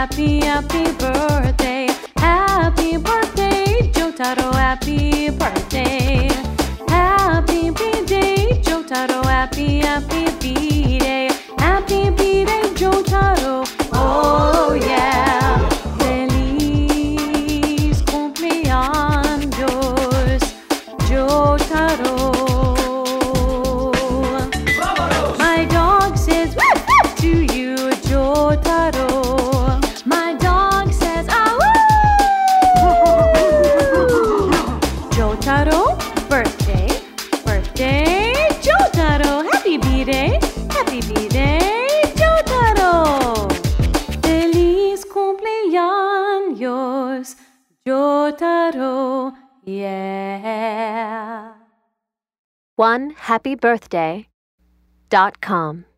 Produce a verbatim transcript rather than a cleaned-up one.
happy, happy birthday. Happy birthday, Jotaro, happy birthday. Happy B-Day, Jotaro, happy, happy B-Day. Happy B-Day, Jotaro, oh yeah. Feliz cumpleaños, Jotaro. My dog says woof woof to you, Jotaro. My dog says ah woo. Jotaro, birthday, birthday, Jotaro. Happy B-Day, happy B-Day, Jotaro. Feliz cumpleaños, Jotaro, yeah. one happy birthday dot com